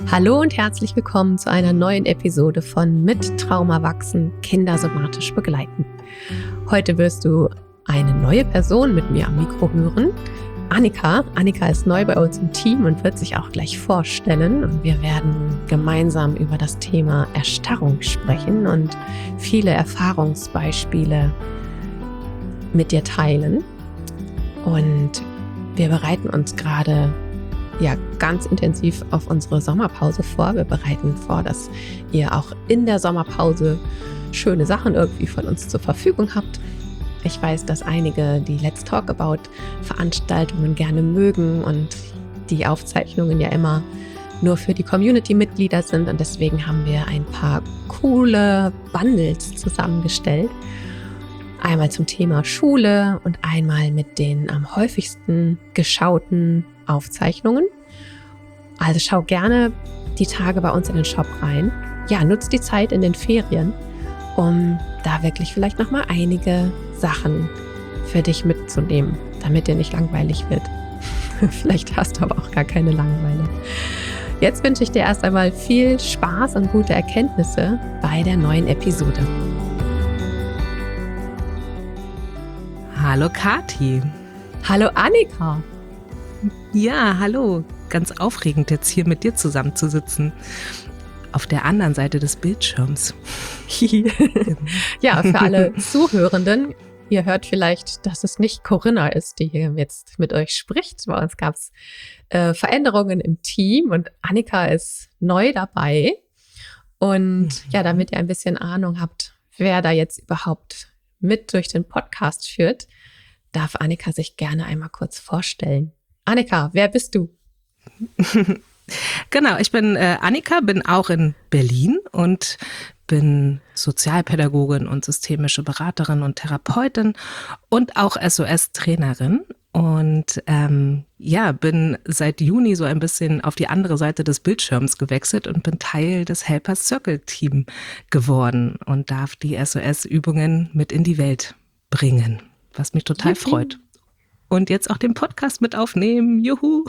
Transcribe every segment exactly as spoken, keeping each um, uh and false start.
Hallo und herzlich willkommen zu einer neuen Episode von Mit Trauma wachsen, Kinder somatisch begleiten. Heute wirst du eine neue Person mit mir am Mikro hören. Annika. Annika ist neu bei uns im Team und wird sich auch gleich vorstellen. Und wir werden gemeinsam über das Thema Erstarrung sprechen und viele Erfahrungsbeispiele mit dir teilen. Und wir bereiten uns gerade ja ganz intensiv auf unsere Sommerpause vor. Wir bereiten vor, dass ihr auch in der Sommerpause schöne Sachen irgendwie von uns zur Verfügung habt. Ich weiß, dass einige die Let's Talk About Veranstaltungen gerne mögen und die Aufzeichnungen ja immer nur für die Community-Mitglieder sind. Und deswegen haben wir ein paar coole Bundles zusammengestellt. Einmal zum Thema Schule und einmal mit den am häufigsten geschauten Aufzeichnungen. Also schau gerne die Tage bei uns in den Shop rein. Ja, nutz die Zeit in den Ferien, um da wirklich vielleicht nochmal einige Sachen für dich mitzunehmen, damit dir nicht langweilig wird. Vielleicht hast du aber auch gar keine Langeweile. Jetzt wünsche ich dir erst einmal viel Spaß und gute Erkenntnisse bei der neuen Episode. Hallo Kathi. Hallo Annika. Ja, hallo. Ganz aufregend, jetzt hier mit dir zusammenzusitzen. Auf der anderen Seite des Bildschirms. Ja, für alle Zuhörenden, ihr hört vielleicht, dass es nicht Corinna ist, die hier jetzt mit euch spricht. Bei uns gab es äh, Veränderungen im Team und Annika ist neu dabei. Und ja, damit ihr ein bisschen Ahnung habt, wer da jetzt überhaupt mit durch den Podcast führt, darf Annika sich gerne einmal kurz vorstellen. Annika, wer bist du? Genau, ich bin äh, Annika, bin auch in Berlin und bin Sozialpädagogin und systemische Beraterin und Therapeutin und auch S O S-Trainerin. Und ähm, ja, bin seit Juni so ein bisschen auf die andere Seite des Bildschirms gewechselt und bin Teil des Helpers Circle Team geworden und darf die S O S-Übungen mit in die Welt bringen, was mich total Juhu. freut. Und jetzt auch den Podcast mit aufnehmen. Juhu!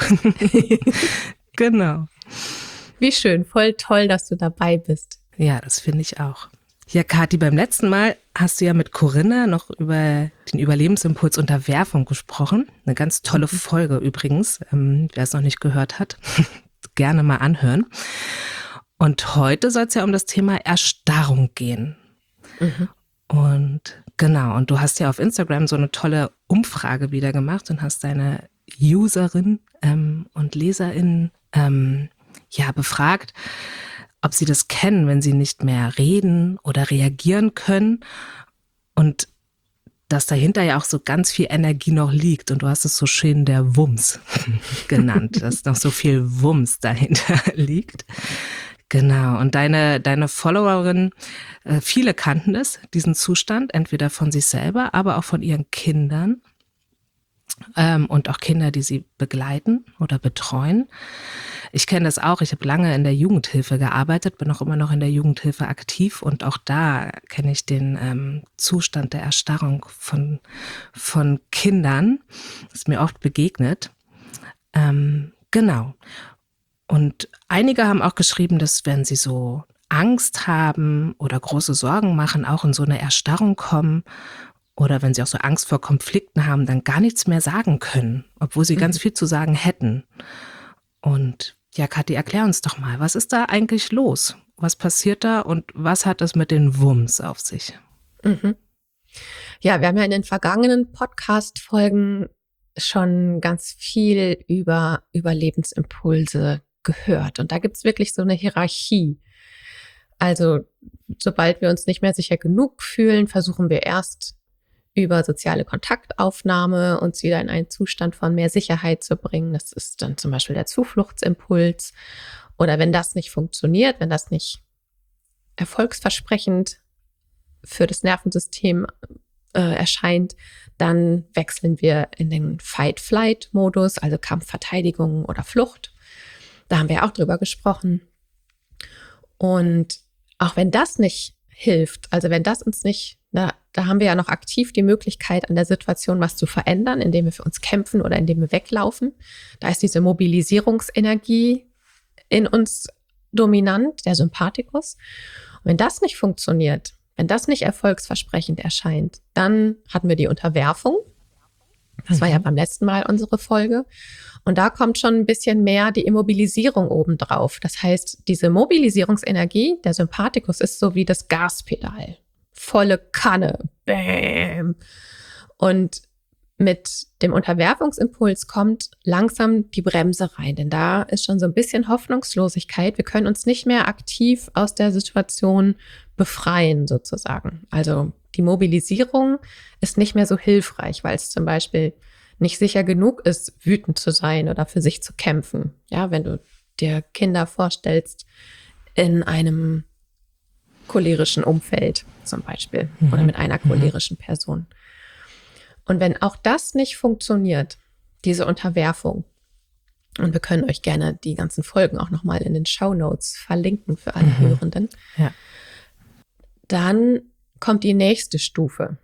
Genau. Wie schön, voll toll, dass du dabei bist. Ja, das finde ich auch. Ja, Kathi, beim letzten Mal hast du ja mit Corinna noch über den Überlebensimpuls Unterwerfung gesprochen. Eine ganz tolle mhm. Folge übrigens, ähm, wer es noch nicht gehört hat, gerne mal anhören. Und heute soll es ja um das Thema Erstarrung gehen. Mhm. Und genau, und du hast ja auf Instagram so eine tolle Umfrage wieder gemacht und hast deine Userin ähm, und LeserInnen ähm, ja befragt, ob sie das kennen, wenn sie nicht mehr reden oder reagieren können und dass dahinter ja auch so ganz viel Energie noch liegt und du hast es so schön der Wumms genannt, dass noch so viel Wumms dahinter liegt. Genau, und deine, deine Followerinnen, äh, viele kannten es, diesen Zustand, entweder von sich selber, aber auch von ihren Kindern ähm, und auch Kinder, die sie begleiten oder betreuen. Ich kenne das auch, ich habe lange in der Jugendhilfe gearbeitet, bin auch immer noch in der Jugendhilfe aktiv und auch da kenne ich den ähm, Zustand der Erstarrung von, von Kindern, das ist mir oft begegnet. Ähm, genau. Und einige haben auch geschrieben, dass wenn sie so Angst haben oder große Sorgen machen, auch in so eine Erstarrung kommen oder wenn sie auch so Angst vor Konflikten haben, dann gar nichts mehr sagen können, obwohl sie mhm. ganz viel zu sagen hätten. Und ja, Kathi, erklär uns doch mal, was ist da eigentlich los? Was passiert da und was hat es mit den Wumms auf sich? Mhm. Ja, wir haben ja in den vergangenen Podcast-Folgen schon ganz viel über Überlebensimpulse gehört. Und da gibt's wirklich so eine Hierarchie. Also sobald wir uns nicht mehr sicher genug fühlen, versuchen wir erst über soziale Kontaktaufnahme uns wieder in einen Zustand von mehr Sicherheit zu bringen. Das ist dann zum Beispiel der Zufluchtsimpuls. Oder wenn das nicht funktioniert, wenn das nicht erfolgsversprechend für das Nervensystem äh, erscheint, dann wechseln wir in den Fight-Flight-Modus, also Kampf, Verteidigung oder Flucht. Da haben wir auch drüber gesprochen. Und auch wenn das nicht hilft, also wenn das uns nicht, na, da haben wir ja noch aktiv die Möglichkeit, an der Situation was zu verändern, indem wir für uns kämpfen oder indem wir weglaufen. Da ist diese Mobilisierungsenergie in uns dominant, der Sympathikus. Und wenn das nicht funktioniert, wenn das nicht erfolgsversprechend erscheint, dann hatten wir die Unterwerfung. Das war ja beim letzten Mal unsere Folge. Und da kommt schon ein bisschen mehr die Immobilisierung obendrauf. Das heißt, diese Mobilisierungsenergie, der Sympathikus ist so wie das Gaspedal. Volle Kanne. Bäm. Und mit dem Unterwerfungsimpuls kommt langsam die Bremse rein. Denn da ist schon so ein bisschen Hoffnungslosigkeit. Wir können uns nicht mehr aktiv aus der Situation befreien, sozusagen. Also die Mobilisierung ist nicht mehr so hilfreich, weil es zum Beispiel nicht sicher genug ist, wütend zu sein oder für sich zu kämpfen. Ja, wenn du dir Kinder vorstellst in einem cholerischen Umfeld zum Beispiel mhm. oder mit einer cholerischen Person. Und wenn auch das nicht funktioniert, diese Unterwerfung, und wir können euch gerne die ganzen Folgen auch nochmal in den Shownotes verlinken für alle mhm. Hörenden, ja. dann kommt die nächste Stufe.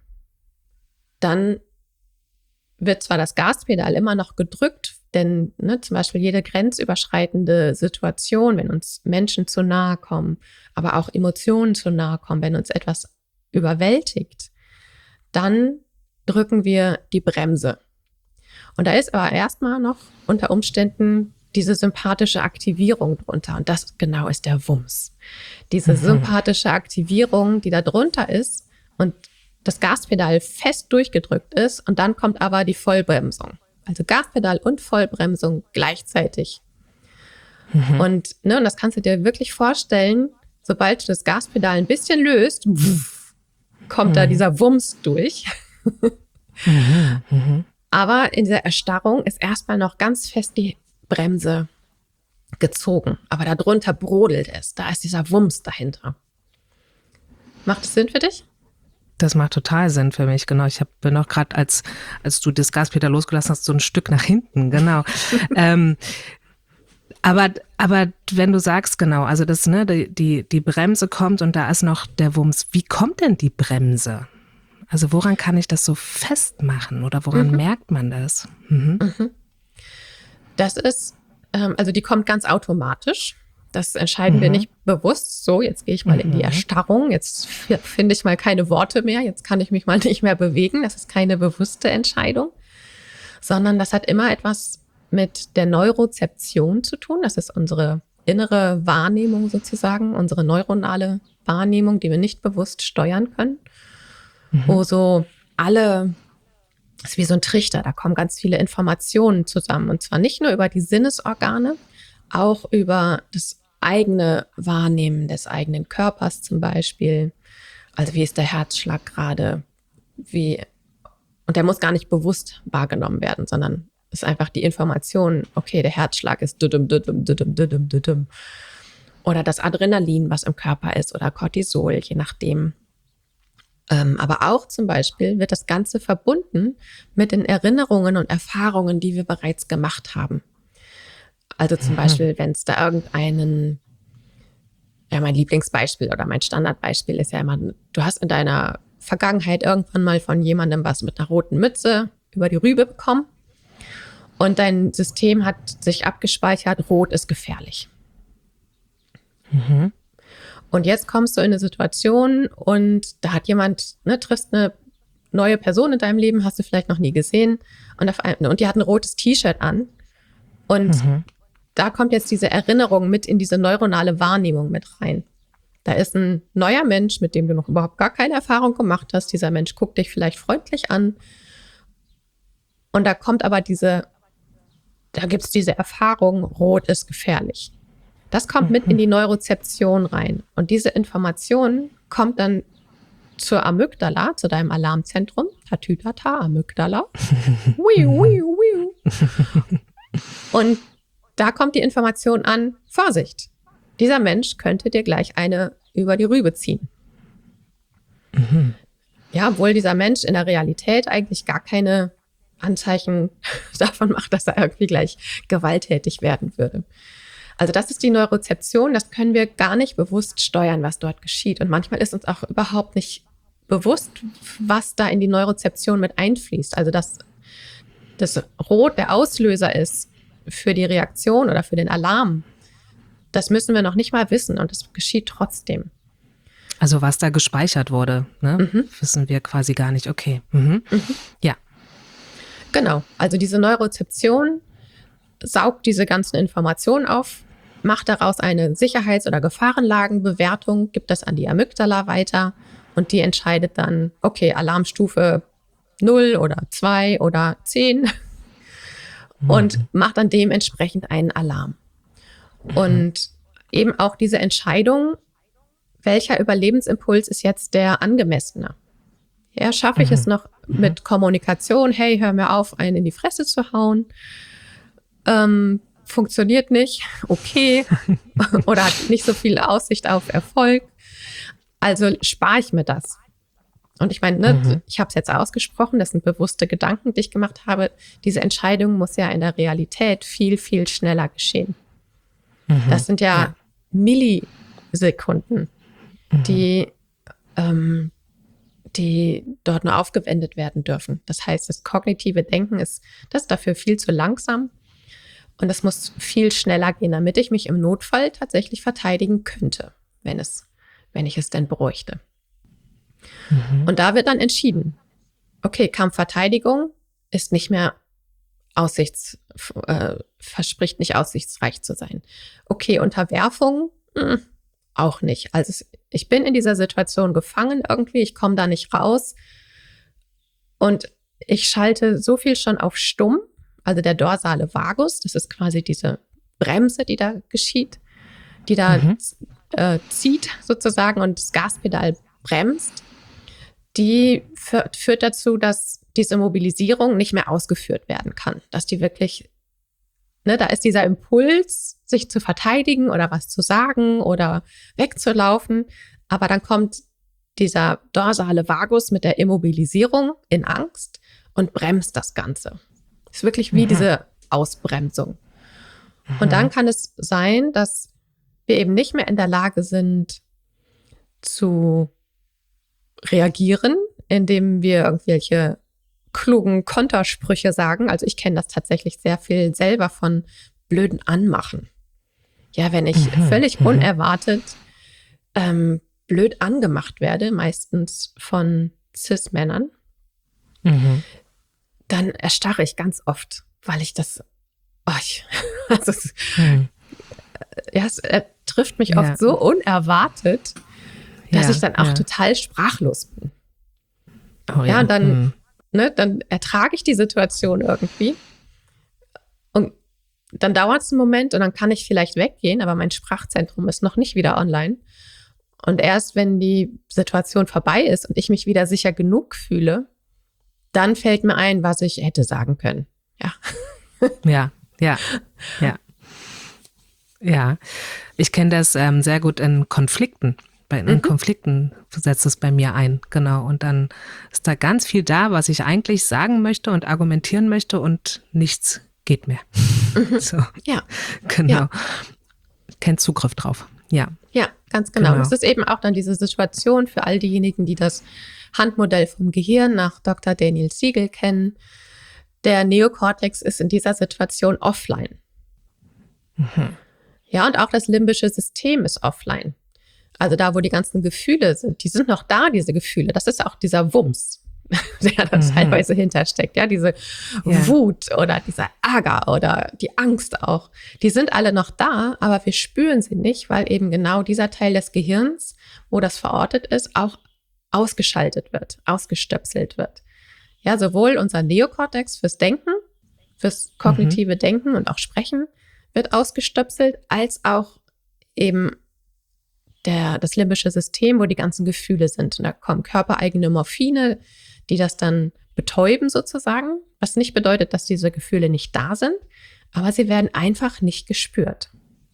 Dann wird zwar das Gaspedal immer noch gedrückt, denn ne, zum Beispiel jede grenzüberschreitende Situation, wenn uns Menschen zu nahe kommen, aber auch Emotionen zu nahe kommen, wenn uns etwas überwältigt, dann drücken wir die Bremse. Und da ist aber erstmal noch unter Umständen diese sympathische Aktivierung drunter. Und das genau ist der Wumms. Diese mhm. sympathische Aktivierung, die da drunter ist und das Gaspedal fest durchgedrückt ist. Und dann kommt aber die Vollbremsung. Also Gaspedal und Vollbremsung gleichzeitig. Mhm. Und, ne, und das kannst du dir wirklich vorstellen, sobald du das Gaspedal ein bisschen löst, pff, kommt mhm. da dieser Wumms durch. mhm. Mhm. Aber in dieser Erstarrung ist erstmal noch ganz fest die Bremse gezogen. Aber darunter brodelt es. Da ist dieser Wumms dahinter. Macht das Sinn für dich? Das macht total Sinn für mich, genau. Ich hab, bin auch gerade, als, als du das Gaspedal losgelassen hast, so ein Stück nach hinten, genau. ähm, aber, aber wenn du sagst, genau, also das, ne, die, die, die Bremse kommt und da ist noch der Wumms. Wie kommt denn die Bremse? Also woran kann ich das so festmachen oder woran mhm. merkt man das? Mhm. Mhm. Das ist, ähm, also die kommt ganz automatisch. Das entscheiden mhm. wir nicht bewusst. So, jetzt gehe ich mal mhm. in die Erstarrung. Jetzt finde ich mal keine Worte mehr. Jetzt kann ich mich mal nicht mehr bewegen. Das ist keine bewusste Entscheidung, sondern das hat immer etwas mit der Neurozeption zu tun. Das ist unsere innere Wahrnehmung sozusagen, unsere neuronale Wahrnehmung, die wir nicht bewusst steuern können. Mhm. Wo so alle, das ist wie so ein Trichter, da kommen ganz viele Informationen zusammen. Und zwar nicht nur über die Sinnesorgane, auch über das eigene Wahrnehmen des eigenen Körpers zum Beispiel. Also wie ist der Herzschlag gerade? Wie, und der muss gar nicht bewusst wahrgenommen werden, sondern ist einfach die Information, okay, der Herzschlag ist düdüm, düdüm, düdüm, düdüm, düdüm. Oder das Adrenalin, was im Körper ist, oder Cortisol, je nachdem. Ähm, aber auch zum Beispiel wird das Ganze verbunden mit den Erinnerungen und Erfahrungen, die wir bereits gemacht haben. Also zum Beispiel, wenn es da irgendeinen, ja, mein Lieblingsbeispiel oder mein Standardbeispiel ist ja immer, du hast in deiner Vergangenheit irgendwann mal von jemandem was mit einer roten Mütze über die Rübe bekommen und dein System hat sich abgespeichert, rot ist gefährlich. Mhm. Und jetzt kommst du in eine Situation und da hat jemand, ne, triffst eine neue Person in deinem Leben, hast du vielleicht noch nie gesehen und, auf ein, und die hat ein rotes T-Shirt an und mhm. da kommt jetzt diese Erinnerung mit in diese neuronale Wahrnehmung mit rein. Da ist ein neuer Mensch, mit dem du noch überhaupt gar keine Erfahrung gemacht hast. Dieser Mensch guckt dich vielleicht freundlich an. Und da kommt aber diese, da gibt es diese Erfahrung, rot ist gefährlich. Das kommt mit in die Neurozeption rein. Und diese Information kommt dann zur Amygdala, zu deinem Alarmzentrum. Tatütata, Amygdala. Wiu, wiu, wiu. Und da kommt die Information an, Vorsicht, dieser Mensch könnte dir gleich eine über die Rübe ziehen. Mhm. Ja, obwohl dieser Mensch in der Realität eigentlich gar keine Anzeichen davon macht, dass er irgendwie gleich gewalttätig werden würde. Also das ist die Neurozeption, das können wir gar nicht bewusst steuern, was dort geschieht. Und manchmal ist uns auch überhaupt nicht bewusst, was da in die Neurozeption mit einfließt. Also dass das Rot der Auslöser ist für die Reaktion oder für den Alarm, das müssen wir noch nicht mal wissen und es geschieht trotzdem. Also was da gespeichert wurde, ne? Mhm. Wissen wir quasi gar nicht. Okay. Mhm. Mhm. Ja. Genau. Also diese Neurozeption saugt diese ganzen Informationen auf, macht daraus eine Sicherheits- oder Gefahrenlagenbewertung, gibt das an die Amygdala weiter und die entscheidet dann, okay, Alarmstufe null oder zwei oder zehn mhm. und macht dann dementsprechend einen Alarm. Mhm. Und eben auch diese Entscheidung, welcher Überlebensimpuls ist jetzt der angemessene? Ja, schaffe ich mhm. es noch mit Kommunikation, hey, hör mir auf, einen in die Fresse zu hauen? Ähm, funktioniert nicht, okay. Oder hat nicht so viel Aussicht auf Erfolg. Also spare ich mir das. Und ich meine, ne, mhm. ich habe es jetzt ausgesprochen, das sind bewusste Gedanken, die ich gemacht habe. Diese Entscheidung muss ja in der Realität viel, viel schneller geschehen. Mhm. Das sind ja, ja. Millisekunden. Die, ähm, die dort nur aufgewendet werden dürfen. Das heißt, das kognitive Denken ist, das ist dafür viel zu langsam und es muss viel schneller gehen, damit ich mich im Notfall tatsächlich verteidigen könnte, wenn es, wenn ich es denn bräuchte. Mhm. Und da wird dann entschieden, okay, Kampfverteidigung ist nicht mehr aussichts, äh, verspricht nicht aussichtsreich zu sein. Okay, Unterwerfung, mh, auch nicht. Also es, ich bin in dieser Situation gefangen irgendwie, ich komme da nicht raus und ich schalte so viel schon auf stumm, also der dorsale Vagus, das ist quasi diese Bremse, die da geschieht, die da mhm. äh, zieht sozusagen und das Gaspedal bremst, die führt, führt dazu, dass diese Mobilisierung nicht mehr ausgeführt werden kann, dass die wirklich, ne, da ist dieser Impuls, sich zu verteidigen oder was zu sagen oder wegzulaufen. Aber dann kommt dieser dorsale Vagus mit der Immobilisierung in Angst und bremst das Ganze. Ist wirklich wie mhm. diese Ausbremsung. Mhm. Und dann kann es sein, dass wir eben nicht mehr in der Lage sind zu reagieren, indem wir irgendwelche klugen Kontersprüche sagen. Also ich kenne das tatsächlich sehr viel selber von blöden Anmachen. Ja, wenn ich mhm, völlig mhm. unerwartet ähm, blöd angemacht werde, meistens von Cis-Männern, mhm. dann erstarre ich ganz oft, weil ich das, oh, ich, also es, mhm. ja, es äh, trifft mich ja. oft so unerwartet, dass ja, ich dann auch ja. total sprachlos bin. Oh, ja, ja, und dann, mhm. ne, dann ertrage ich die Situation irgendwie und dann dauert es einen Moment und dann kann ich vielleicht weggehen, aber mein Sprachzentrum ist noch nicht wieder online. Und erst wenn die Situation vorbei ist und ich mich wieder sicher genug fühle, dann fällt mir ein, was ich hätte sagen können. Ja, ja, ja, ja. Ja, ich kenne das ähm, sehr gut in Konflikten. Bei in mhm. Konflikten setzt es bei mir ein, genau. Und dann ist da ganz viel da, was ich eigentlich sagen möchte und argumentieren möchte und nichts geht mehr. Mhm. So. Ja. Genau. Ja. Kein Zugriff drauf. Ja. Ja, ganz genau. genau. Das ist eben auch dann diese Situation für all diejenigen, die das Handmodell vom Gehirn nach Doktor Daniel Siegel kennen. Der Neokortex ist in dieser Situation offline. Mhm. Ja, und auch das limbische System ist offline. Also da, wo die ganzen Gefühle sind, die sind noch da, diese Gefühle. Das ist auch dieser Wumms, der da mhm. teilweise hintersteckt. Ja, diese ja. Wut oder dieser Ärger oder die Angst auch. Die sind alle noch da, aber wir spüren sie nicht, weil eben genau dieser Teil des Gehirns, wo das verortet ist, auch ausgeschaltet wird, ausgestöpselt wird. Ja, sowohl unser Neokortex fürs Denken, fürs kognitive mhm. Denken und auch Sprechen wird ausgestöpselt, als auch eben Der, das limbische System, wo die ganzen Gefühle sind. Und da kommen körpereigene Morphine, die das dann betäuben sozusagen, was nicht bedeutet, dass diese Gefühle nicht da sind, aber sie werden einfach nicht gespürt.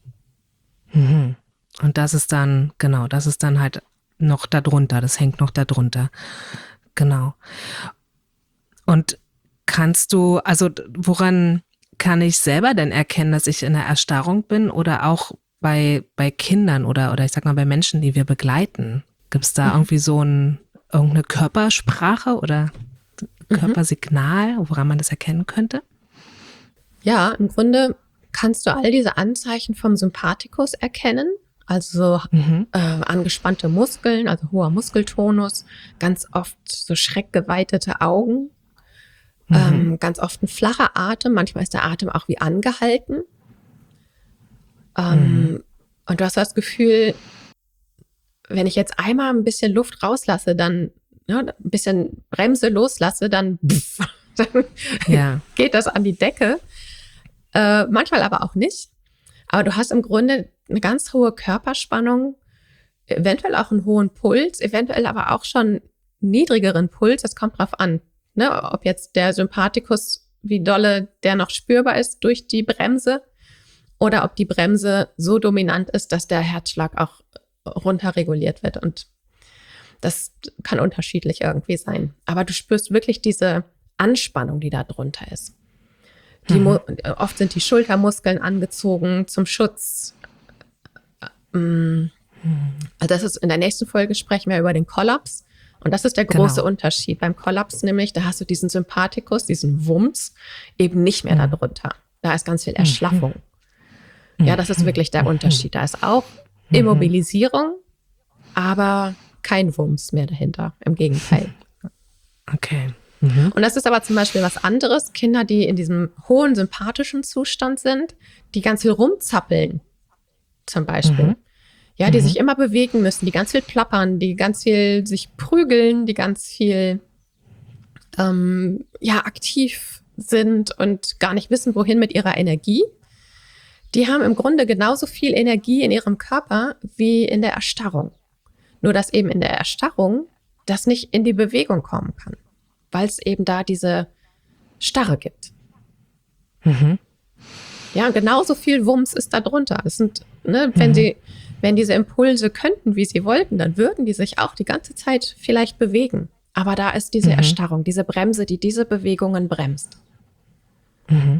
Mhm. Und das ist dann, genau, das ist dann halt noch darunter, das hängt noch darunter. Genau. Und kannst du, also woran kann ich selber denn erkennen, dass ich in einer Erstarrung bin oder auch Bei, bei Kindern oder, oder ich sag mal bei Menschen, die wir begleiten? Gibt es da mhm. irgendwie so ein, irgendeine Körpersprache oder Körpersignal, woran man das erkennen könnte? Ja, im Grunde kannst du all diese Anzeichen vom Sympathikus erkennen. Also mhm. äh, angespannte Muskeln, also hoher Muskeltonus, ganz oft so schreckgeweitete Augen, mhm. ähm, ganz oft ein flacher Atem, manchmal ist der Atem auch wie angehalten. Ähm, mhm. Und du hast das Gefühl, wenn ich jetzt einmal ein bisschen Luft rauslasse, dann ja, ein bisschen Bremse loslasse, dann, pff, dann ja. geht das an die Decke. Äh, manchmal aber auch nicht. Aber du hast im Grunde eine ganz hohe Körperspannung, eventuell auch einen hohen Puls, eventuell aber auch schon niedrigeren Puls. Das kommt drauf an, ne? Ob jetzt der Sympathikus, wie dolle der noch spürbar ist durch die Bremse oder ob die Bremse so dominant ist, dass der Herzschlag auch runterreguliert wird. Und das kann unterschiedlich irgendwie sein. Aber du spürst wirklich diese Anspannung, die da drunter ist. Die mhm. Oft sind die Schultermuskeln angezogen zum Schutz. Also das ist, in der nächsten Folge sprechen wir über den Kollaps. Und das ist der große genau. Unterschied. Beim Kollaps nämlich, da hast du diesen Sympathikus, diesen Wumms, eben nicht mehr mhm. darunter. Da ist ganz viel Erschlaffung. Mhm. Ja, das ist wirklich der Unterschied. Da ist auch Immobilisierung, aber kein Wumms mehr dahinter. Im Gegenteil. Okay. Und das ist aber zum Beispiel was anderes. Kinder, die in diesem hohen sympathischen Zustand sind, die ganz viel rumzappeln, zum Beispiel. Mhm. Ja, die mhm. sich immer bewegen müssen, die ganz viel plappern, die ganz viel sich prügeln, die ganz viel ähm, ja, aktiv sind und gar nicht wissen, wohin mit ihrer Energie. Die haben im Grunde genauso viel Energie in ihrem Körper wie in der Erstarrung. Nur dass eben in der Erstarrung das nicht in die Bewegung kommen kann, weil es eben da diese Starre gibt. Mhm. Ja, genauso viel Wumms ist da drunter. Es sind, ne, wenn mhm. sie, wenn diese Impulse könnten, wie sie wollten, dann würden die sich auch die ganze Zeit vielleicht bewegen. Aber da ist diese mhm. Erstarrung, diese Bremse, die diese Bewegungen bremst. Mhm.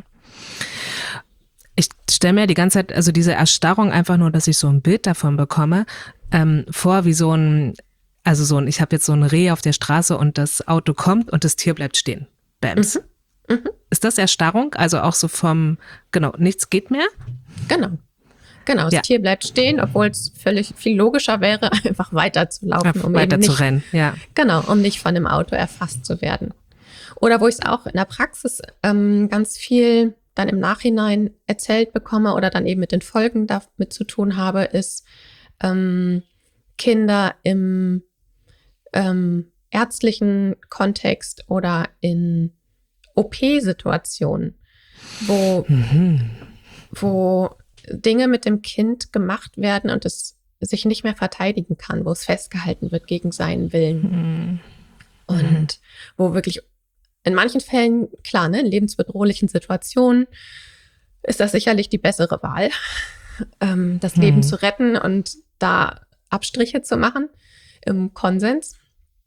Ich stelle mir die ganze Zeit, also diese Erstarrung einfach nur, dass ich so ein Bild davon bekomme, ähm, vor wie so ein Also so ein, ich habe jetzt so ein Reh auf der Straße und das Auto kommt und das Tier bleibt stehen. Bams. Mhm. Mhm. Ist das Erstarrung? Also auch so vom, genau, nichts geht mehr? Genau. Genau, das ja. Tier bleibt stehen, obwohl es völlig viel logischer wäre, einfach weiter zu laufen. Um weiter nicht, zu rennen, ja. Genau, um nicht von einem Auto erfasst zu werden. Oder wo ich es auch in der Praxis ähm, ganz viel dann im Nachhinein erzählt bekomme oder dann eben mit den Folgen damit zu tun habe, ist ähm, Kinder im Ähm, ärztlichen Kontext oder in O P-Situationen, wo, mhm. wo Dinge mit dem Kind gemacht werden und es sich nicht mehr verteidigen kann, wo es festgehalten wird gegen seinen Willen. Mhm. Und wo wirklich in manchen Fällen, klar, ne, in lebensbedrohlichen Situationen ist das sicherlich die bessere Wahl, ähm, das mhm. Leben zu retten und da Abstriche zu machen im Konsens.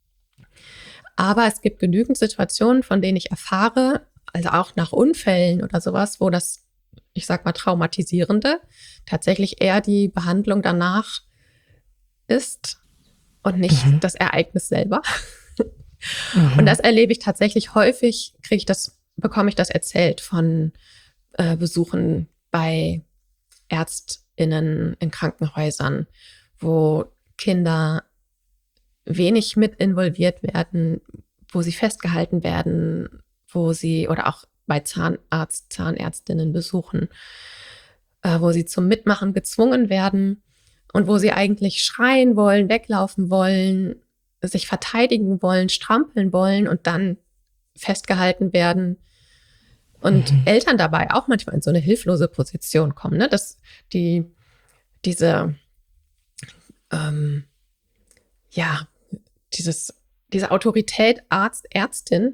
Aber es gibt genügend Situationen, von denen ich erfahre, also auch nach Unfällen oder sowas, wo das, ich sag mal, Traumatisierende tatsächlich eher die Behandlung danach ist und nicht mhm. das Ereignis selber. Mhm. Und das erlebe ich tatsächlich häufig, kriege ich das, bekomme ich das erzählt von äh, Besuchen bei ÄrztInnen in Krankenhäusern, wo Kinder wenig mit involviert werden, wo sie festgehalten werden, wo sie oder auch bei Zahnarzt, Zahnärztinnen besuchen, äh, wo sie zum Mitmachen gezwungen werden und wo sie eigentlich schreien wollen, weglaufen wollen, sich verteidigen wollen, strampeln wollen und dann festgehalten werden und mhm. Eltern dabei auch manchmal in so eine hilflose Position kommen, ne? Dass die diese ähm, ja Dieses, diese Autorität Arzt, Ärztin,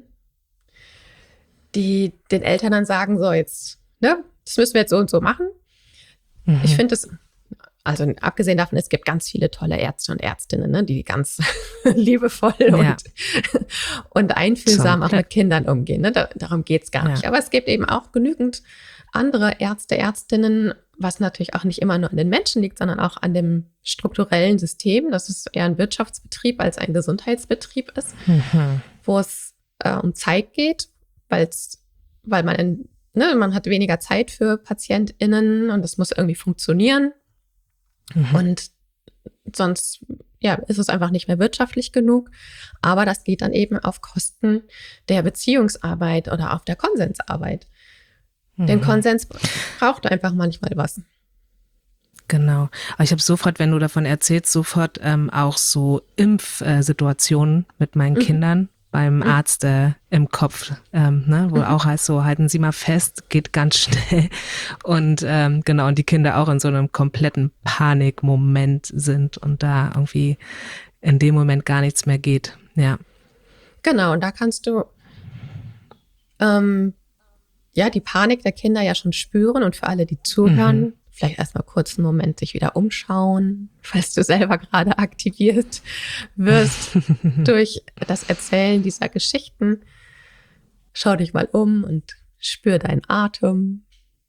die den Eltern dann sagen, so jetzt, ne, das müssen wir jetzt so und so machen. Mhm. Ich finde es, also abgesehen davon, es gibt ganz viele tolle Ärzte und Ärztinnen, ne, die ganz liebevoll ja. und, und einfühlsam so, auch mit Kindern umgehen. Ne? Da, darum geht es gar ja. nicht. Aber es gibt eben auch genügend andere Ärzte, Ärztinnen, was natürlich auch nicht immer nur an den Menschen liegt, sondern auch an dem strukturellen System, dass es eher ein Wirtschaftsbetrieb als ein Gesundheitsbetrieb ist, mhm. wo es äh, um Zeit geht, weil's, weil man in ne, man hat weniger Zeit für PatientInnen und das muss irgendwie funktionieren. Mhm. Und sonst ja, ist es einfach nicht mehr wirtschaftlich genug. Aber das geht dann eben auf Kosten der Beziehungsarbeit oder auf der Konsensarbeit. Mhm. Denn Konsens braucht einfach manchmal was. Genau. Aber ich habe sofort, wenn du davon erzählst, sofort ähm, auch so Impfsituationen mit meinen mhm. Kindern beim mhm. Arzt äh, im Kopf, ähm, ne, wo mhm. auch heißt so, halten Sie mal fest, geht ganz schnell. Und ähm, genau, und die Kinder auch in so einem kompletten Panikmoment sind und da irgendwie in dem Moment gar nichts mehr geht. Ja. Genau, und da kannst du ähm, ja die Panik der Kinder ja schon spüren und für alle, die zuhören, mhm. vielleicht erstmal kurz einen Moment sich wieder umschauen, falls du selber gerade aktiviert wirst durch das Erzählen dieser Geschichten. Schau dich mal um und spür deinen Atem.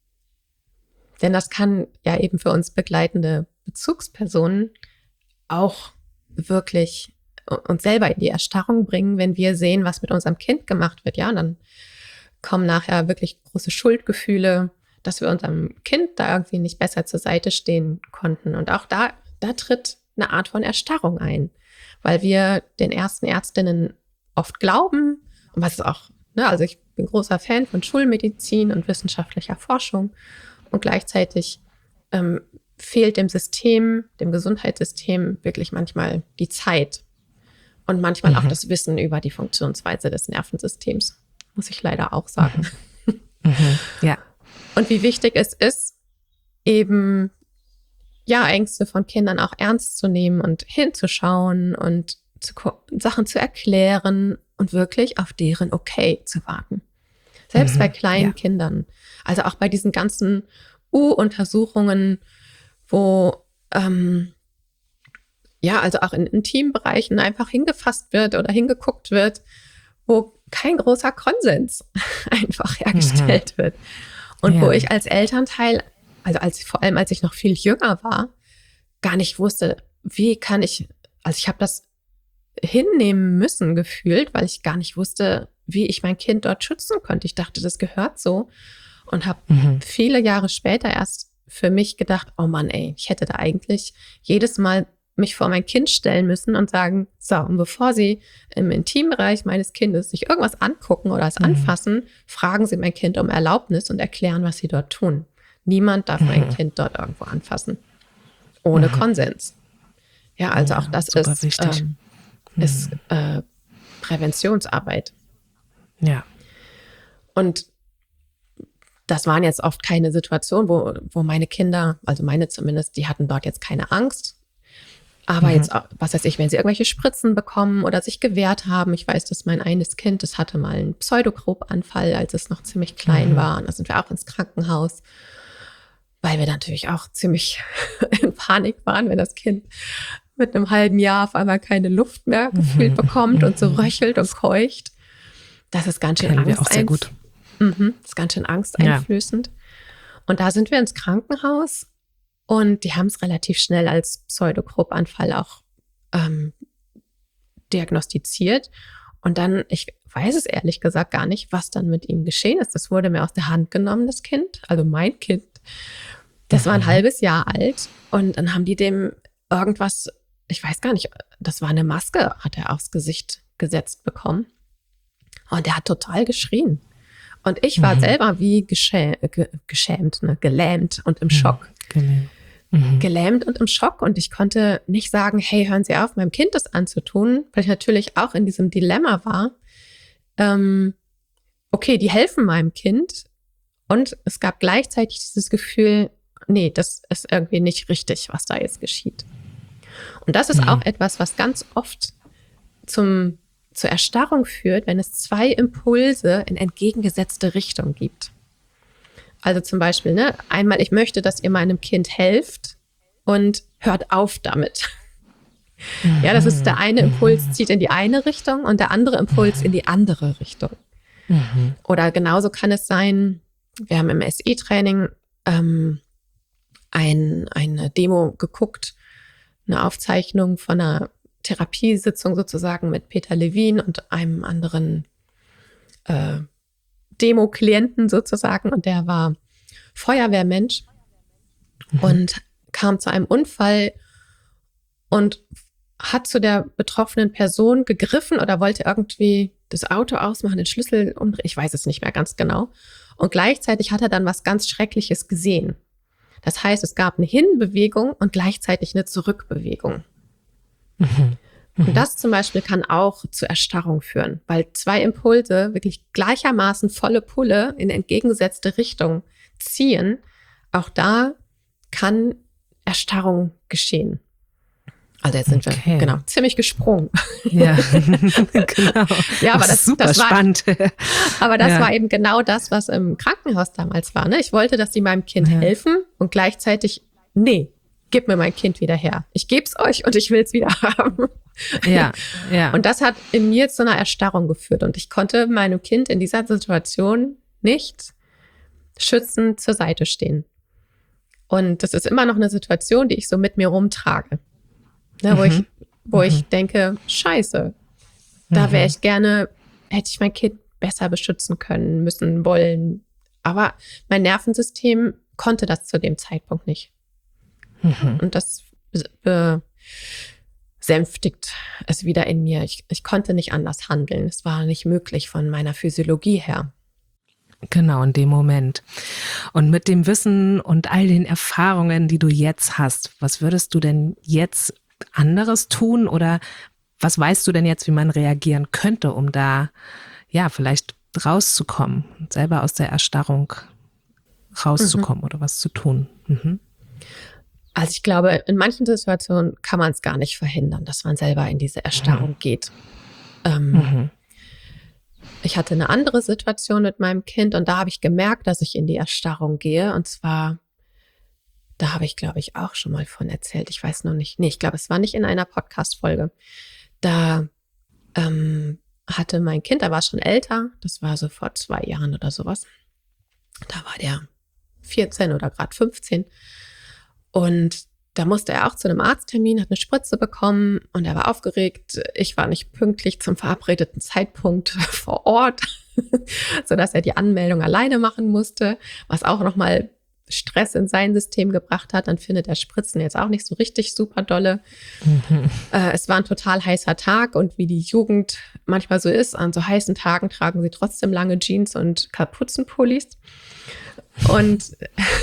Denn das kann ja eben für uns begleitende Bezugspersonen auch wirklich uns selber in die Erstarrung bringen, wenn wir sehen, was mit unserem Kind gemacht wird. Ja, und dann kommen nachher wirklich große Schuldgefühle, dass wir unserem Kind da irgendwie nicht besser zur Seite stehen konnten. Und auch da, da tritt eine Art von Erstarrung ein, weil wir den ersten Ärztinnen oft glauben, und was ist auch, ne, also ich bin großer Fan von Schulmedizin und wissenschaftlicher Forschung und gleichzeitig ähm, fehlt dem System, dem Gesundheitssystem wirklich manchmal die Zeit und manchmal mhm. auch das Wissen über die Funktionsweise des Nervensystems, muss ich leider auch sagen. Mhm. Mhm. Ja. Und wie wichtig es ist, eben ja Ängste von Kindern auch ernst zu nehmen und hinzuschauen und zu, Sachen zu erklären und wirklich auf deren Okay zu warten. Selbst mhm, bei kleinen ja. Kindern. Also auch bei diesen ganzen U-Untersuchungen, wo ähm, ja, also auch in Intimbereichen einfach hingefasst wird oder hingeguckt wird, wo kein großer Konsens einfach hergestellt mhm. wird. Und ja. wo ich als Elternteil, also als vor allem als ich noch viel jünger war, gar nicht wusste, wie kann ich, also ich habe das hinnehmen müssen gefühlt, weil ich gar nicht wusste, wie ich mein Kind dort schützen könnte. Ich dachte, das gehört so und habe mhm. viele Jahre später erst für mich gedacht, oh Mann, ey, ich hätte da eigentlich jedes Mal mich vor mein Kind stellen müssen und sagen, so, und bevor Sie im Intimbereich meines Kindes sich irgendwas angucken oder es mhm. anfassen, fragen Sie mein Kind um Erlaubnis und erklären, was Sie dort tun. Niemand darf mhm. mein Kind dort irgendwo anfassen. Ohne mhm. Konsens. Ja, also ja, auch das ist, ähm, mhm. ist äh, Präventionsarbeit. Ja. Und das waren jetzt oft keine Situationen, wo, wo meine Kinder, also meine zumindest, die hatten dort jetzt keine Angst. Aber mhm. jetzt, was weiß ich, wenn sie irgendwelche Spritzen bekommen oder sich gewehrt haben. Ich weiß, dass mein eines Kind, das hatte mal einen Pseudokrobanfall, als es noch ziemlich klein mhm. war. Und da sind wir auch ins Krankenhaus, weil wir natürlich auch ziemlich in Panik waren, wenn das Kind mit einem halben Jahr auf einmal keine Luft mehr mhm. gefühlt bekommt mhm. und so röchelt und keucht. Das ist ganz schön Kennen wir auch sehr gut. Mhm, das ist ganz schön angsteinflößend. Ja. Und da sind wir ins Krankenhaus. Und die haben es relativ schnell als Pseudokrobanfall auch ähm, diagnostiziert. Und dann, ich weiß es ehrlich gesagt gar nicht, was dann mit ihm geschehen ist. Das wurde mir aus der Hand genommen, das Kind, also mein Kind. Das mhm. war ein halbes Jahr alt. Und dann haben die dem irgendwas, ich weiß gar nicht, das war eine Maske, hat er aufs Gesicht gesetzt bekommen. Und der hat total geschrien. Und ich war mhm. selber wie geschä- ge- geschämt, ne, gelähmt und im Schock. Genau. Mhm. Gelähmt und im Schock und ich konnte nicht sagen, hey, hören Sie auf, meinem Kind das anzutun, weil ich natürlich auch in diesem Dilemma war. Ähm, okay, die helfen meinem Kind und es gab gleichzeitig dieses Gefühl, nee, das ist irgendwie nicht richtig, was da jetzt geschieht. Und das ist mhm. auch etwas, was ganz oft zum, zur Erstarrung führt, wenn es zwei Impulse in entgegengesetzte Richtung gibt. Also zum Beispiel, ne, einmal, ich möchte, dass ihr meinem Kind helft und hört auf damit. Mhm. Ja, das ist der eine Impuls zieht in die eine Richtung und der andere Impuls in die andere Richtung. Mhm. Oder genauso kann es sein, wir haben im S E-Training ähm, ein, eine Demo geguckt, eine Aufzeichnung von einer Therapiesitzung sozusagen mit Peter Levin und einem anderen äh, Demo-Klienten sozusagen und der war Feuerwehrmensch mhm. und kam zu einem Unfall und hat zu der betroffenen Person gegriffen oder wollte irgendwie das Auto ausmachen, den Schlüssel umdrehen, ich weiß es nicht mehr ganz genau. Und gleichzeitig hat er dann was ganz Schreckliches gesehen. Das heißt, es gab eine Hinbewegung und gleichzeitig eine Zurückbewegung. Mhm. Mhm. Und das zum Beispiel kann auch zu Erstarrung führen, weil zwei Impulse wirklich gleichermaßen volle Pulle in entgegengesetzte Richtung ziehen. Auch da kann Erstarrung geschehen. Also jetzt sind okay. wir genau ziemlich gesprungen. Ja, genau. Ja, aber das, super das war, spannend. Aber das ja. war eben genau das, was im Krankenhaus damals war. Ne? Ich wollte, dass die meinem Kind ja. helfen und gleichzeitig, nee, gib mir mein Kind wieder her. Ich geb's euch und ich will's wieder haben. Ja, ja. Und das hat in mir zu einer Erstarrung geführt und ich konnte meinem Kind in dieser Situation nicht schützend zur Seite stehen. Und das ist immer noch eine Situation, die ich so mit mir rumtrage. Ne, wo mhm. ich, wo mhm. ich denke, scheiße, da wäre ich gerne, hätte ich mein Kind besser beschützen können, müssen, wollen. Aber mein Nervensystem konnte das zu dem Zeitpunkt nicht. Mhm. Und das besänftigt es wieder in mir. Ich, ich konnte nicht anders handeln. Es war nicht möglich von meiner Physiologie her. Genau, in dem Moment. Und mit dem Wissen und all den Erfahrungen, die du jetzt hast, was würdest du denn jetzt anderes tun oder was weißt du denn jetzt, wie man reagieren könnte, um da ja vielleicht rauszukommen, selber aus der Erstarrung rauszukommen mhm. oder was zu tun? Mhm. Also ich glaube, in manchen Situationen kann man es gar nicht verhindern, dass man selber in diese Erstarrung mhm. geht. Ähm, mhm. Ich hatte eine andere Situation mit meinem Kind und da habe ich gemerkt, dass ich in die Erstarrung gehe und zwar da habe ich, glaube ich, auch schon mal von erzählt. Ich weiß noch nicht. Nee, ich glaube, es war nicht in einer Podcast-Folge. Da ähm, hatte mein Kind, da war schon älter. Das war so vor zwei Jahren oder sowas. Da war der vierzehn oder gerade fünfzehn. Und da musste er auch zu einem Arzttermin, hat eine Spritze bekommen und er war aufgeregt. Ich war nicht pünktlich zum verabredeten Zeitpunkt vor Ort, sodass er die Anmeldung alleine machen musste, was auch nochmal Stress in sein System gebracht hat, dann findet er Spritzen jetzt auch nicht so richtig super dolle. Mhm. Äh, es war ein total heißer Tag und wie die Jugend manchmal so ist, an so heißen Tagen tragen sie trotzdem lange Jeans und Kapuzenpullis. Und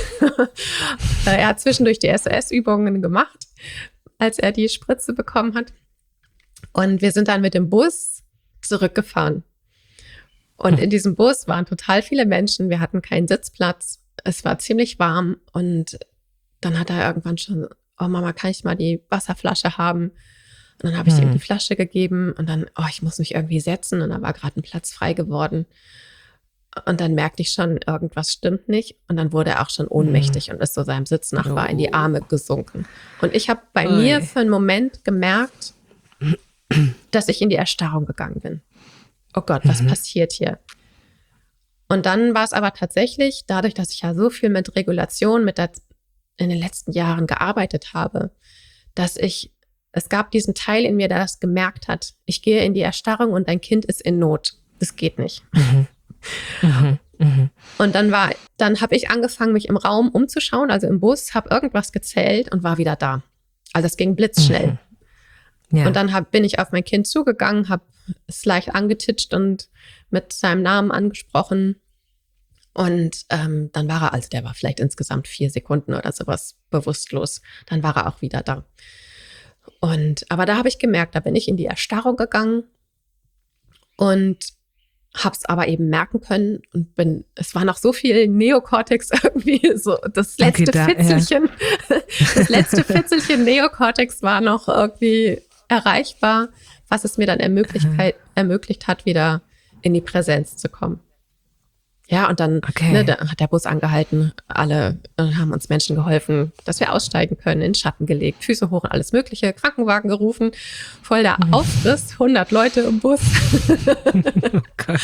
er hat zwischendurch die S O S-Übungen gemacht, als er die Spritze bekommen hat. Und wir sind dann mit dem Bus zurückgefahren. Und in diesem Bus waren total viele Menschen. Wir hatten keinen Sitzplatz. Es war ziemlich warm und dann hat er irgendwann schon, oh Mama, kann ich mal die Wasserflasche haben? Und dann habe ich hm. ihm die Flasche gegeben und dann, oh, ich muss mich irgendwie setzen und da war gerade ein Platz frei geworden. Und dann merkte ich schon, irgendwas stimmt nicht. Und dann wurde er auch schon ohnmächtig hm. und ist so seinem Sitznachbar oh. in die Arme gesunken. Und ich habe bei Oi. mir für einen Moment gemerkt, dass ich in die Erstarrung gegangen bin. Oh Gott, was mhm. passiert hier? Und dann war es aber tatsächlich, dadurch, dass ich ja so viel mit Regulation mit der, in den letzten Jahren gearbeitet habe, dass ich, es gab diesen Teil in mir, der das gemerkt hat. Ich gehe in die Erstarrung und dein Kind ist in Not. Das geht nicht. Mhm. Mhm. Mhm. Und dann war, dann habe ich angefangen, mich im Raum umzuschauen, also im Bus, habe irgendwas gezählt und war wieder da. Also es ging blitzschnell. Mhm. Ja. Und dann hab, bin ich auf mein Kind zugegangen, habe es leicht angetitscht und mit seinem Namen angesprochen. Und ähm, dann war er, also der war vielleicht insgesamt vier Sekunden oder sowas bewusstlos. Dann war er auch wieder da. Und aber da habe ich gemerkt, da bin ich in die Erstarrung gegangen und habe es aber eben merken können und bin, es war noch so viel Neokortex irgendwie, so das letzte okay, da, Fitzelchen, ja. das letzte Fitzelchen Neokortex war noch irgendwie erreichbar, was es mir dann ermöglicht, ermöglicht hat, wieder in die Präsenz zu kommen. Ja, und dann okay. ne, da hat der Bus angehalten, alle äh, haben uns Menschen geholfen, dass wir aussteigen können, in den Schatten gelegt, Füße hoch und alles mögliche, Krankenwagen gerufen, voll der Aufriss, hundert Leute im Bus. Okay.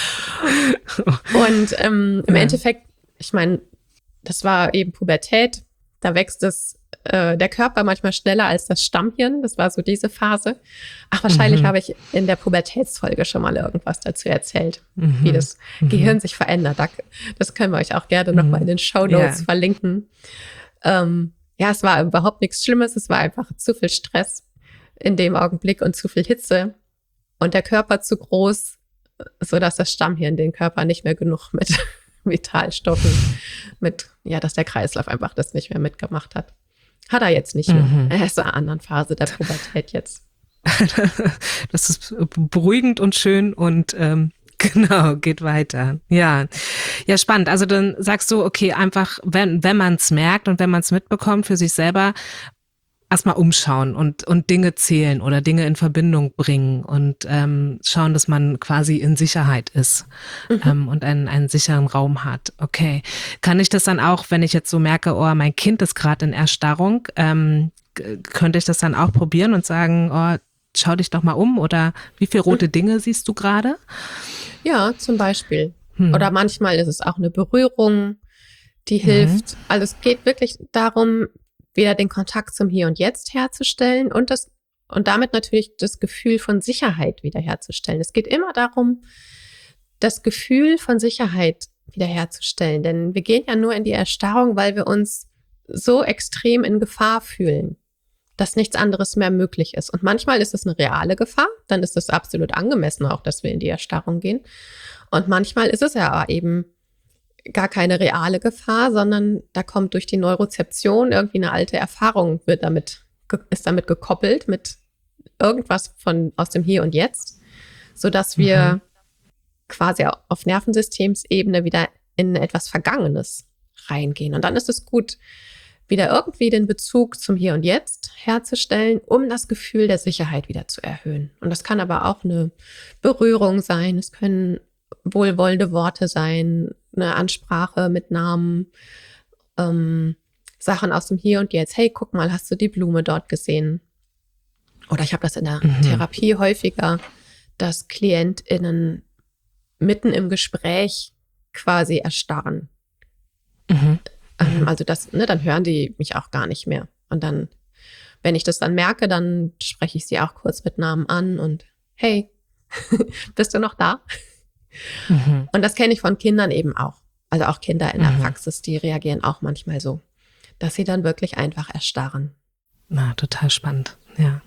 Und ähm, im ja. Endeffekt, ich meine, das war eben Pubertät, da wächst das äh, der Körper manchmal schneller als das Stammhirn. Das war so diese Phase. Ach, wahrscheinlich mhm. habe ich in der Pubertätsfolge schon mal irgendwas dazu erzählt, mhm. wie das mhm. Gehirn sich verändert. Das können wir euch auch gerne mhm. nochmal in den Shownotes yeah. verlinken. Ähm, ja, es war überhaupt nichts Schlimmes. Es war einfach zu viel Stress in dem Augenblick und zu viel Hitze und der Körper zu groß, sodass das Stammhirn den Körper nicht mehr genug mit Vitalstoffen, mit, ja, dass der Kreislauf einfach das nicht mehr mitgemacht hat. Hat er jetzt nicht mehr. Mhm. Er ist in einer anderen Phase der Pubertät jetzt. Das ist beruhigend und schön und ähm, genau, geht weiter. Ja, ja, spannend. Also dann sagst du, okay, einfach, wenn, wenn man es merkt und wenn man es mitbekommt für sich selber, erstmal umschauen und, und Dinge zählen oder Dinge in Verbindung bringen und ähm, schauen, dass man quasi in Sicherheit ist mhm. ähm, und einen, einen sicheren Raum hat. Okay. Kann ich das dann auch, wenn ich jetzt so merke, oh, mein Kind ist gerade in Erstarrung, ähm, könnte ich das dann auch probieren und sagen, oh, schau dich doch mal um oder wie viele rote mhm. Dinge siehst du gerade? Ja, zum Beispiel. Hm. Oder manchmal ist es auch eine Berührung, die hilft. Mhm. Also es geht wirklich darum, wieder den Kontakt zum Hier und Jetzt herzustellen und das und damit natürlich das Gefühl von Sicherheit wiederherzustellen. Es geht immer darum, das Gefühl von Sicherheit wiederherzustellen, denn wir gehen ja nur in die Erstarrung, weil wir uns so extrem in Gefahr fühlen, dass nichts anderes mehr möglich ist. Und manchmal ist es eine reale Gefahr, dann ist es absolut angemessen auch, dass wir in die Erstarrung gehen. Und manchmal ist es ja aber eben gar keine reale Gefahr, sondern da kommt durch die Neurozeption irgendwie eine alte Erfahrung, wird damit, ist damit gekoppelt mit irgendwas von aus dem Hier und Jetzt, sodass wir mhm. quasi auf Nervensystemsebene wieder in etwas Vergangenes reingehen. Und dann ist es gut, wieder irgendwie den Bezug zum Hier und Jetzt herzustellen, um das Gefühl der Sicherheit wieder zu erhöhen. Und das kann aber auch eine Berührung sein, es können wohlwollende Worte sein, eine Ansprache mit Namen, ähm, Sachen aus dem Hier und Jetzt. Hey, guck mal, hast du die Blume dort gesehen? Oder ich habe das in der mhm. Therapie häufiger, dass KlientInnen mitten im Gespräch quasi erstarren. Mhm. Ähm, also das, ne, dann hören die mich auch gar nicht mehr. Und dann, wenn ich das dann merke, dann spreche ich sie auch kurz mit Namen an und hey, bist du noch da? Mhm. Und das kenne ich von Kindern eben auch. Also auch Kinder in der mhm. Praxis, die reagieren auch manchmal so, dass sie dann wirklich einfach erstarren. Na, total spannend, ja.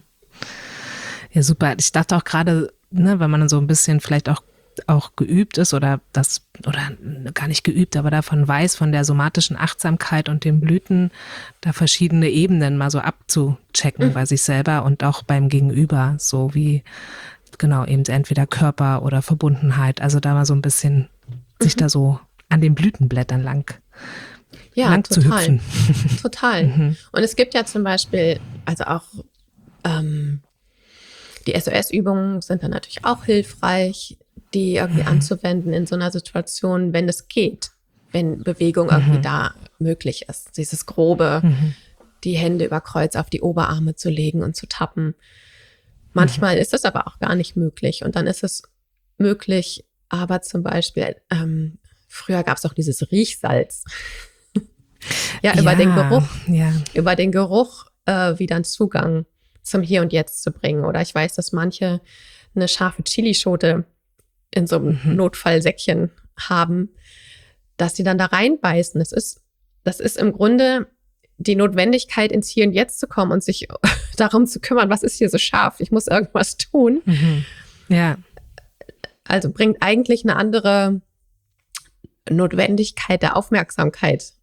Ja, super. Ich dachte auch gerade, ne, wenn man dann so ein bisschen vielleicht auch auch geübt ist oder das, oder gar nicht geübt, aber davon weiß, von der somatischen Achtsamkeit und den Blüten, da verschiedene Ebenen mal so abzuchecken mhm. bei sich selber und auch beim Gegenüber, so wie genau, eben entweder Körper oder Verbundenheit, also da mal so ein bisschen mhm. sich da so an den Blütenblättern lang, ja, lang total. zu hüpfen. Total. Mhm. Und es gibt ja zum Beispiel, also auch ähm, die S O S-Übungen sind dann natürlich auch hilfreich, die irgendwie mhm. anzuwenden in so einer Situation, wenn es geht, wenn Bewegung mhm. irgendwie da möglich ist. Dieses Grobe, mhm. die Hände über Kreuz auf die Oberarme zu legen und zu tappen. Manchmal mhm. ist es aber auch gar nicht möglich. Und dann ist es möglich, aber zum Beispiel, ähm, früher gab es auch dieses Riechsalz. ja, über ja, den Geruch, ja. über den Geruch äh, wieder einen Zugang zum Hier und Jetzt zu bringen. Oder ich weiß, dass manche eine scharfe Chilischote in so einem mhm. Notfallsäckchen haben, dass sie dann da reinbeißen. Das ist, das ist im Grunde die Notwendigkeit, ins Hier und Jetzt zu kommen und sich darum zu kümmern, was ist hier so scharf? Ich muss irgendwas tun. Mhm. Ja. Also bringt eigentlich eine andere Notwendigkeit der Aufmerksamkeit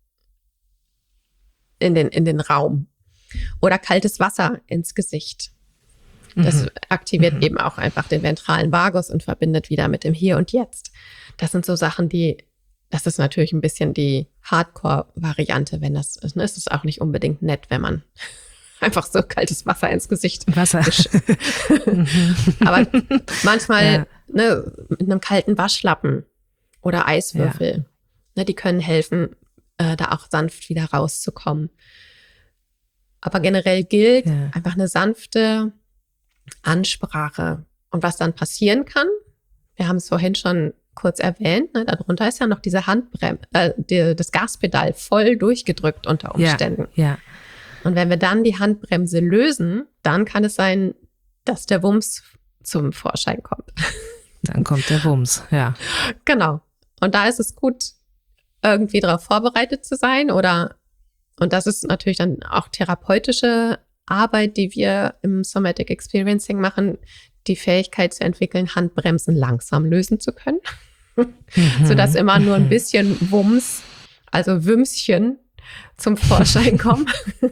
in den, in den Raum. Oder kaltes Wasser ins Gesicht. Das mhm. aktiviert mhm. eben auch einfach den ventralen Vagus und verbindet wieder mit dem Hier und Jetzt. Das sind so Sachen, die, das ist natürlich ein bisschen die Hardcore-Variante, wenn das ist. Ne? Es ist auch nicht unbedingt nett, wenn man einfach so kaltes Wasser ins Gesicht Wasser. Aber manchmal ja. ne, mit einem kalten Waschlappen oder Eiswürfel, ja. ne, die können helfen, äh, da auch sanft wieder rauszukommen. Aber generell gilt ja. einfach eine sanfte Ansprache. Und was dann passieren kann, wir haben es vorhin schon kurz erwähnt, ne, darunter ist ja noch diese Handbremse, äh, die, das Gaspedal voll durchgedrückt unter Umständen. Ja, ja. Und wenn wir dann die Handbremse lösen, dann kann es sein, dass der Wumms zum Vorschein kommt. Dann kommt der Wumms, ja. Genau. Und da ist es gut, irgendwie darauf vorbereitet zu sein oder, und das ist natürlich dann auch therapeutische Arbeit, die wir im Somatic Experiencing machen, die Fähigkeit zu entwickeln, Handbremsen langsam lösen zu können, mhm. sodass immer nur ein bisschen Wumms, also Wümschen, zum Vorschein kommen.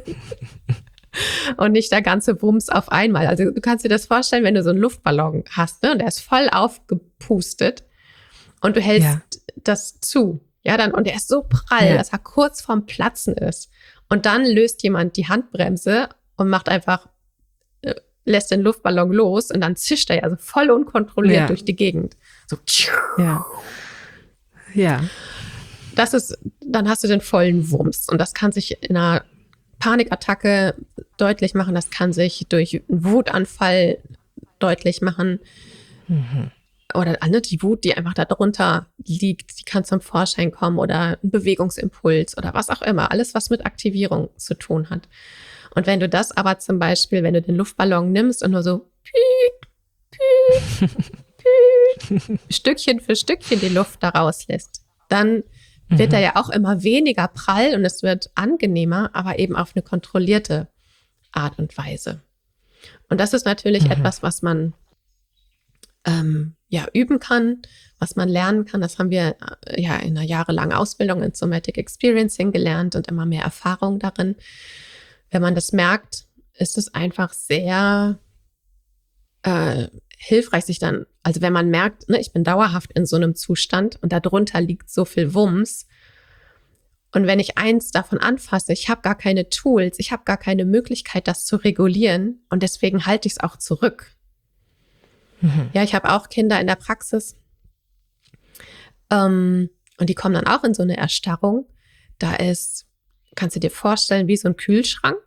Und nicht der ganze Wumms auf einmal. Also du kannst dir das vorstellen, wenn du so einen Luftballon hast, ne, und der ist voll aufgepustet und du hältst ja. das zu. Ja, dann, und der ist so prall, ja. dass er kurz vorm Platzen ist. Und dann löst jemand die Handbremse und macht einfach, äh, lässt den Luftballon los und dann zischt er ja so voll unkontrolliert ja. durch die Gegend. So. Ja. Ja. Das ist, dann hast du den vollen Wumms. Und das kann sich in einer Panikattacke deutlich machen. Das kann sich durch einen Wutanfall deutlich machen. Mhm. Oder ne, die Wut, die einfach da drunter liegt, die kann zum Vorschein kommen oder ein Bewegungsimpuls oder was auch immer. Alles, was mit Aktivierung zu tun hat. Und wenn du das aber zum Beispiel, wenn du den Luftballon nimmst und nur so piep, piep, piep, Stückchen für Stückchen die Luft da rauslässt, dann wird mhm. er ja auch immer weniger prall und es wird angenehmer, aber eben auf eine kontrollierte Art und Weise. Und das ist natürlich mhm. etwas, was man ähm, ja üben kann, was man lernen kann. Das haben wir äh, ja in einer jahrelangen Ausbildung in Somatic Experiencing gelernt und immer mehr Erfahrung darin. Wenn man das merkt, ist es einfach sehr äh, hilfreich, sich dann, also wenn man merkt, ne, ich bin dauerhaft in so einem Zustand und darunter liegt so viel Wumms. Und wenn ich eins davon anfasse, ich habe gar keine Tools, ich habe gar keine Möglichkeit, das zu regulieren und deswegen halte ich es auch zurück. Mhm. Ja, ich habe auch Kinder in der Praxis ähm, und die kommen dann auch in so eine Erstarrung. Da ist, kannst du dir vorstellen, wie so ein Kühlschrank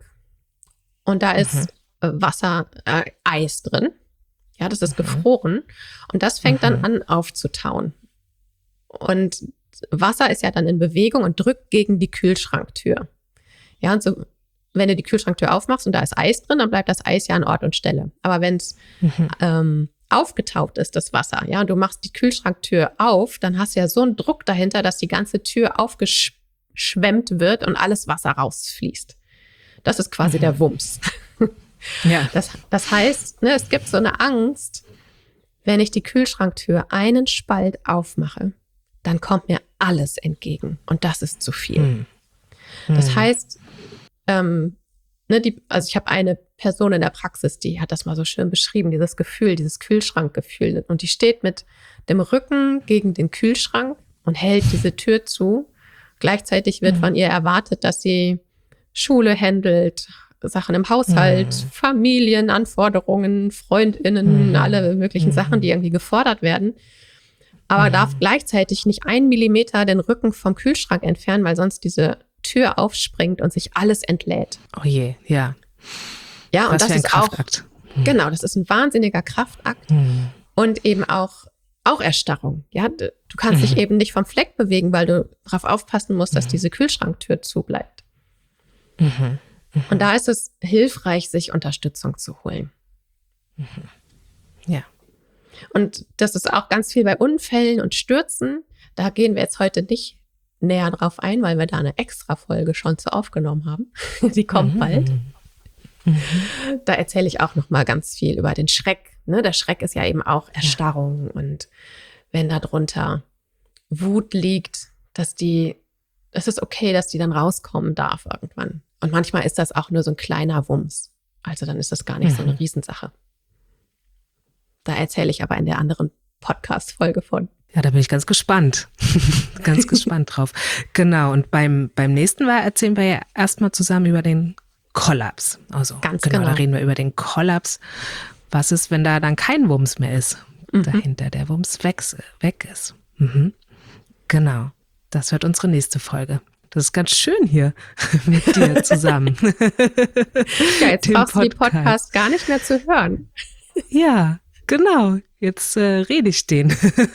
und da ist mhm. Wasser, äh, Eis drin. Ja, das ist mhm. gefroren und das fängt mhm. dann an aufzutauen. Und Wasser ist ja dann in Bewegung und drückt gegen die Kühlschranktür. Ja, und so, wenn du die Kühlschranktür aufmachst und da ist Eis drin, dann bleibt das Eis ja an Ort und Stelle. Aber wenn es mhm. ähm, aufgetaucht ist, das Wasser, ja, und du machst die Kühlschranktür auf, dann hast du ja so einen Druck dahinter, dass die ganze Tür aufgeschwemmt wird und alles Wasser rausfließt. Das ist quasi mhm. der Wumms. Ja. Das, das heißt, ne, es gibt so eine Angst, wenn ich die Kühlschranktür einen Spalt aufmache, dann kommt mir alles entgegen und das ist zu viel. Hm. Das hm. heißt, ähm, ne, die, also ich habe eine Person in der Praxis, die hat das mal so schön beschrieben, dieses Gefühl, dieses Kühlschrankgefühl. Und die steht mit dem Rücken gegen den Kühlschrank und hält diese Tür zu. Gleichzeitig wird hm. von ihr erwartet, dass sie Schule handelt, Sachen im Haushalt, hm. Familienanforderungen, FreundInnen, hm. alle möglichen hm. Sachen, die irgendwie gefordert werden. Aber hm. darf gleichzeitig nicht einen Millimeter den Rücken vom Kühlschrank entfernen, weil sonst diese Tür aufspringt und sich alles entlädt. Oh je, ja. Ja, Was und das für ein ist Kraftakt. auch, hm. genau, das ist ein wahnsinniger Kraftakt hm. und eben auch, auch Erstarrung. Ja, du kannst hm. dich eben nicht vom Fleck bewegen, weil du darauf aufpassen musst, dass hm. diese Kühlschranktür zubleibt. Mhm. Mhm. Und da ist es hilfreich, sich Unterstützung zu holen. Mhm. Ja. Und das ist auch ganz viel bei Unfällen und Stürzen. Da gehen wir jetzt heute nicht näher drauf ein, weil wir da eine Extra-Folge schon zu aufgenommen haben. Die kommt mhm. bald. Mhm. Da erzähle ich auch noch mal ganz viel über den Schreck. Ne? Der Schreck ist ja eben auch Erstarrung. Ja. Und wenn da drunter Wut liegt, dass die, es ist okay, dass die dann rauskommen darf irgendwann. Und manchmal ist das auch nur so ein kleiner Wumms. Also dann ist das gar nicht mhm. so eine Riesensache. Da erzähle ich aber in der anderen Podcast-Folge von. Ja, da bin ich ganz gespannt. ganz gespannt drauf. Genau, und beim, beim nächsten Mal erzählen wir ja erstmal zusammen über den Kollaps. Also ganz genau, genau, da reden wir über den Kollaps. Was ist, wenn da dann kein Wumms mehr ist? Mhm. Dahinter der Wumms weg, weg ist. Mhm. Genau, das wird unsere nächste Folge. Das ist ganz schön hier mit dir zusammen. Ja, jetzt brauchst du die Podcast gar nicht mehr zu hören. Ja, genau. jetzt äh, rede ich den.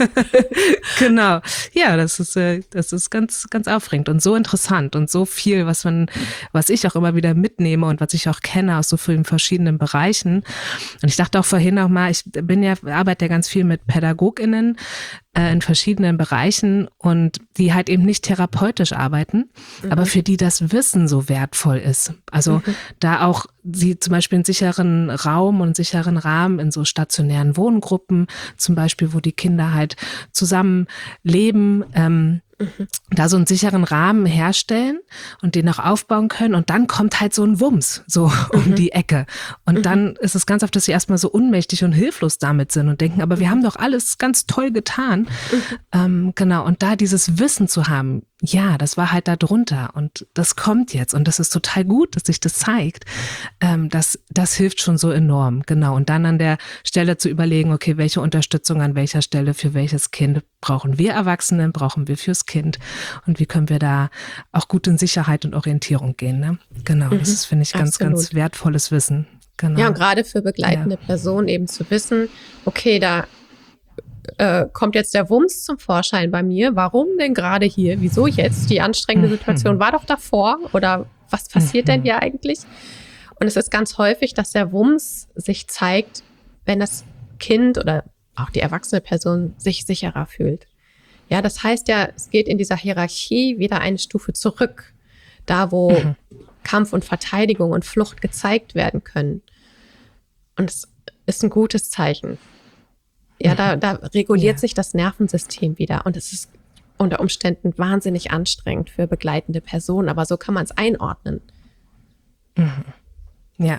Genau. Ja, das ist, äh, das ist ganz, ganz aufregend und so interessant und so viel, was man, was ich auch immer wieder mitnehme und was ich auch kenne aus so vielen verschiedenen Bereichen. Und ich dachte auch vorhin auch mal, ich bin ja, arbeite ja ganz viel mit PädagogInnen äh, in verschiedenen Bereichen und die halt eben nicht therapeutisch arbeiten, mhm. aber für die das Wissen so wertvoll ist. Also mhm. da auch sie zum Beispiel einen sicheren Raum und einen sicheren Rahmen in so stationären Wohngruppen, zum Beispiel, wo die Kinder halt zusammen leben, ähm, mhm. da so einen sicheren Rahmen herstellen und den auch aufbauen können und dann kommt halt so ein Wumms so um mhm. die Ecke und mhm. dann ist es ganz oft, dass sie erstmal so ohnmächtig und hilflos damit sind und denken, aber wir haben doch alles ganz toll getan. Mhm. Ähm, genau, und da dieses Wissen zu haben, ja, das war halt da drunter und das kommt jetzt und das ist total gut, dass sich das zeigt. Ähm, das, das hilft schon so enorm, genau. Und dann an der Stelle zu überlegen, okay, welche Unterstützung an welcher Stelle für welches Kind brauchen wir Erwachsenen, brauchen wir fürs Kind und wie können wir da auch gut in Sicherheit und Orientierung gehen. Ne? Genau, mhm, das ist, finde ich, ganz, absolut. ganz wertvolles Wissen. Genau. Ja, und gerade für begleitende ja. Personen eben zu wissen, okay, da Äh, kommt jetzt der Wumms zum Vorschein bei mir. Warum denn gerade hier? Wieso jetzt? Die anstrengende Situation war doch davor. Oder was passiert denn hier eigentlich? Und es ist ganz häufig, dass der Wumms sich zeigt, wenn das Kind oder auch die erwachsene Person sich sicherer fühlt. Ja, das heißt ja, es geht in dieser Hierarchie wieder eine Stufe zurück. Da, wo mhm. Kampf und Verteidigung und Flucht gezeigt werden können. Und es ist ein gutes Zeichen. Ja, da, da reguliert ja. sich das Nervensystem wieder und es ist unter Umständen wahnsinnig anstrengend für begleitende Personen, aber so kann man es einordnen. Mhm. Ja.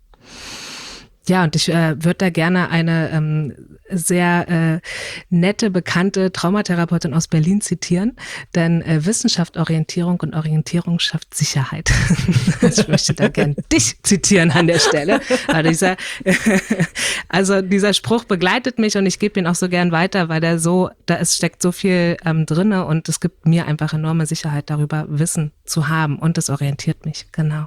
Ja, und ich äh, würde da gerne eine ähm, sehr äh, nette, bekannte Traumatherapeutin aus Berlin zitieren, denn äh, Wissenschaft, Orientierung und Orientierung schafft Sicherheit. Ich möchte da gerne dich zitieren an der Stelle. Aber dieser, also dieser Spruch begleitet mich und ich gebe ihn auch so gern weiter, weil der so, da ist, steckt so viel ähm, drinne und es gibt mir einfach enorme Sicherheit darüber, Wissen zu haben und es orientiert mich, genau.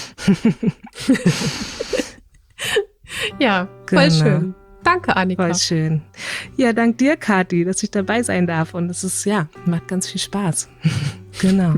Ja, voll genau. schön. Danke, Annika. Voll schön. Ja, dank dir, Kathi, dass ich dabei sein darf. Und es ist, ja, macht ganz viel Spaß. Genau.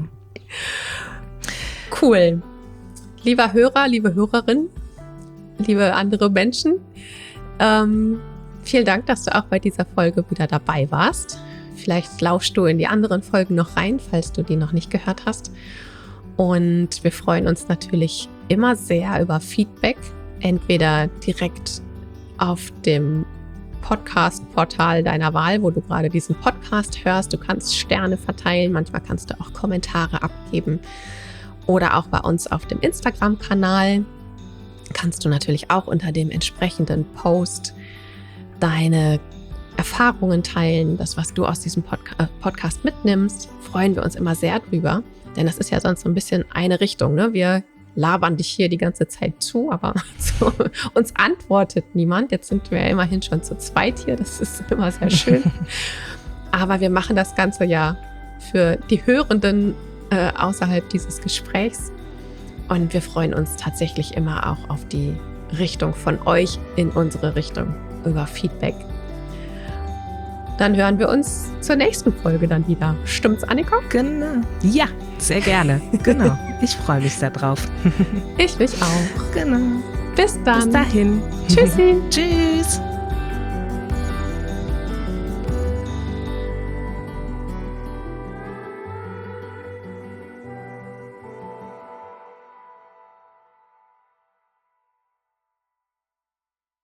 Cool. Lieber Hörer, liebe Hörerin, liebe andere Menschen, ähm, vielen Dank, dass du auch bei dieser Folge wieder dabei warst. Vielleicht lauschst du in die anderen Folgen noch rein, falls du die noch nicht gehört hast. Und wir freuen uns natürlich immer sehr über Feedback. Entweder direkt auf dem Podcast-Portal deiner Wahl, wo du gerade diesen Podcast hörst. Du kannst Sterne verteilen, manchmal kannst du auch Kommentare abgeben. Oder auch bei uns auf dem Instagram-Kanal kannst du natürlich auch unter dem entsprechenden Post deine Erfahrungen teilen, das, was du aus diesem Podca- Podcast mitnimmst. Freuen wir uns immer sehr drüber, denn das ist ja sonst so ein bisschen eine Richtung, ne? Wir labern dich hier die ganze Zeit zu, aber so, uns antwortet niemand. Jetzt sind wir ja immerhin schon zu zweit hier, das ist immer sehr schön. Aber wir machen das Ganze ja für die Hörenden äh, außerhalb dieses Gesprächs. Und wir freuen uns tatsächlich immer auch auf die Richtung von euch in unsere Richtung über Feedback. Dann hören wir uns zur nächsten Folge dann wieder. Stimmt's, Annika? Genau. Ja, sehr gerne. Genau. Ich freue mich da drauf. Ich mich auch. Genau. Bis dann. Bis dahin. Tschüssi. Tschüss.